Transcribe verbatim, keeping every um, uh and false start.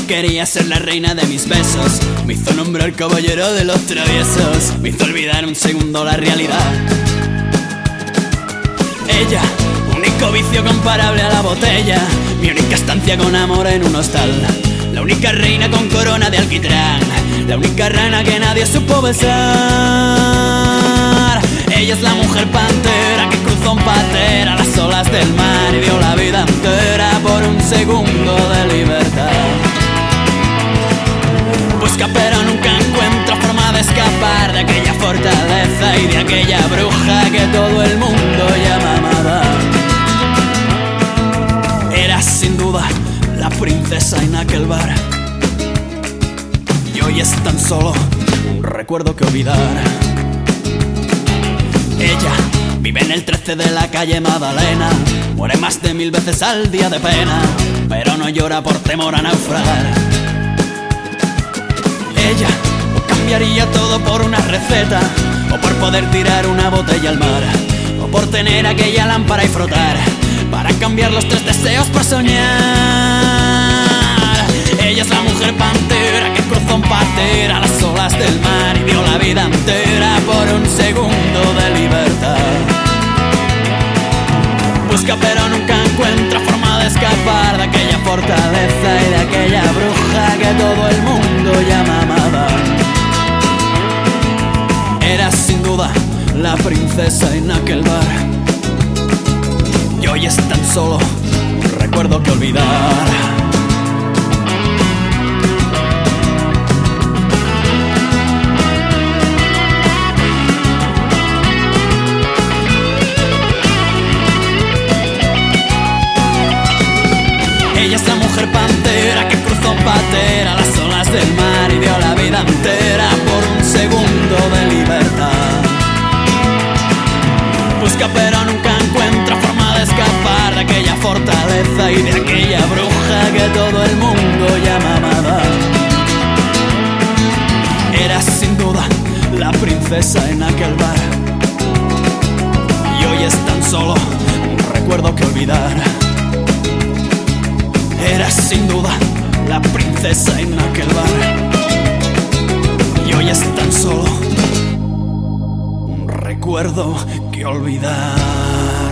quería ser la reina de mis besos, me hizo nombrar caballero de los traviesos, me hizo olvidar un segundo la realidad. Ella, único vicio comparable a la botella, mi única estancia con amor en un hostal, la única reina con corona de alquitrán, la única rana que nadie supo besar. Ella es la mujer pantera que cruzó en patera las olas del mar y dio la vida entera por un segundo de libertad. Busca pero nunca encuentra forma de escapar de aquella fortaleza y de aquella bruja que todo el mundo llama amada. Era sin duda la princesa en aquel bar, y hoy es tan solo un recuerdo que olvidar. Ella vive en el trece de la calle Magdalena, muere más de mil veces al día de pena, pero no llora por temor a naufragar. Ella o cambiaría todo por una receta, o por poder tirar una botella al mar, o por tener aquella lámpara y frotar, para cambiar los tres deseos por soñar. Ella es la mujer pantera que cruzó en patera las olas del mar y dio la vida entera por un segundo de libertad. Busca pero nunca encuentra forma de escapar de aquella fortaleza y de aquella bruja que todo el mundo llama amada. Era sin duda la princesa en aquel bar, y hoy es tan solo un recuerdo que olvidar. Ella es la mujer pantera que cruzó en patera las olas del mar y dio la vida entera por un segundo de libertad. Busca pero nunca encuentra forma de escapar de aquella fortaleza y de aquella bruja que todo el mundo llama amada. Era sin duda la princesa en aquel bar, y hoy es tan solo un recuerdo que olvidar. Era sin duda la princesa en aquel bar, y hoy es tan solo un recuerdo que olvidar.